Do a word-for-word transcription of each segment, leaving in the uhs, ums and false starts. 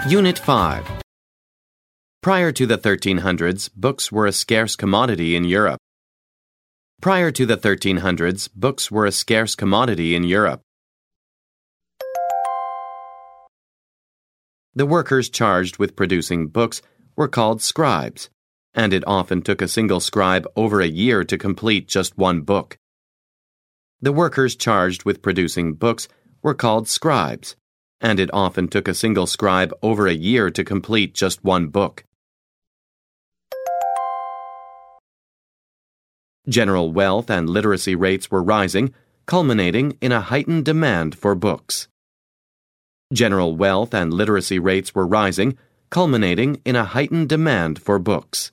Unit five. Prior to the thirteen hundreds, books were a scarce commodity in Europe. Prior to the thirteen hundreds, books were a scarce commodity in Europe. The workers charged with producing books were called scribes, and it often took a single scribe over a year to complete just one book. The workers charged with producing books were called scribes, and it often took a single scribe over a year to complete just one book. General wealth and literacy rates were rising, culminating in a heightened demand for books. General wealth and literacy rates were rising, culminating in a heightened demand for books.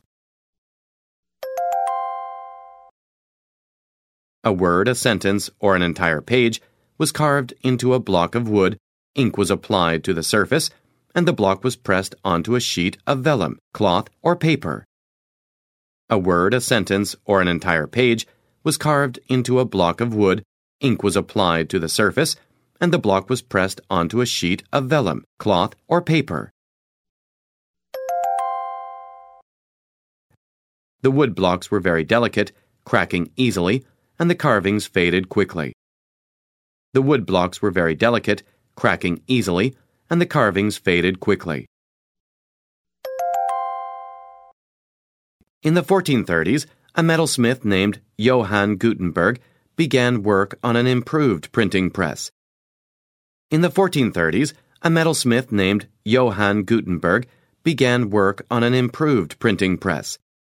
A word, a sentence, or an entire page was carved into a block of wood, ink was applied to the surface, and the block was pressed onto a sheet of vellum, cloth, or paper. A word, a sentence, or an entire page was carved into a block of wood, ink was applied to the surface, and the block was pressed onto a sheet of vellum, cloth, or paper. The wood blocks were very delicate, cracking easily, and the carvings faded quickly. The wood blocks were very delicate, cracking easily, and the carvings faded quickly. In the fourteen thirties, a metalsmith named Johann Gutenberg began work on an improved printing press. In the fourteen thirties, a metalsmith named Johann Gutenberg began work on an improved printing press.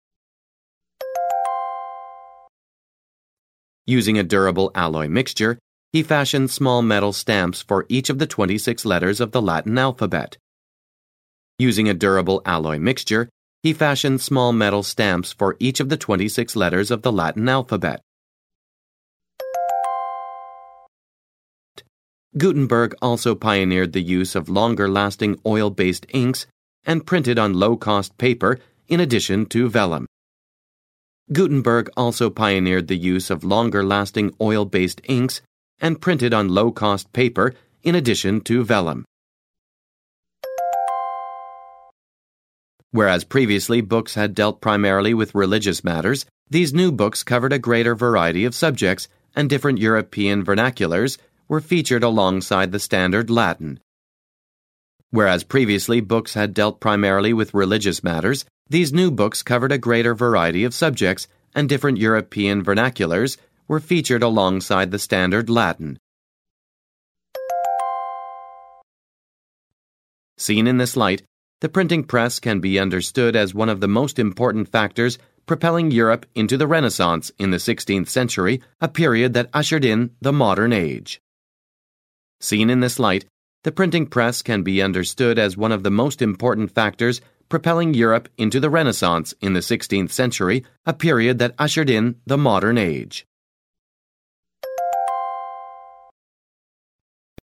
Using a durable alloy mixture, he fashioned small metal stamps for each of the twenty-six letters of the Latin alphabet. Using a durable alloy mixture, he fashioned small metal stamps for each of the twenty-six letters of the Latin alphabet. Gutenberg also pioneered the use of longer-lasting oil-based inks and printed on low-cost paper in addition to vellum. Gutenberg also pioneered the use of longer-lasting oil-based inks and printed on low-cost paper in addition to vellum. Whereas previously books had dealt primarily with religious matters, these new books covered a greater variety of subjects, and different European vernaculars were featured alongside the standard Latin. Whereas previously books had dealt primarily with religious matters, these new books covered a greater variety of subjects, and different European vernaculars were featured alongside the standard Latin. Seen in this light, the printing press can be understood as one of the most important factors propelling Europe into the Renaissance in the sixteenth century, a period that ushered in the modern age. Seen in this light, the printing press can be understood as one of the most important factors propelling Europe into the Renaissance in the sixteenth century, a period that ushered in the modern age.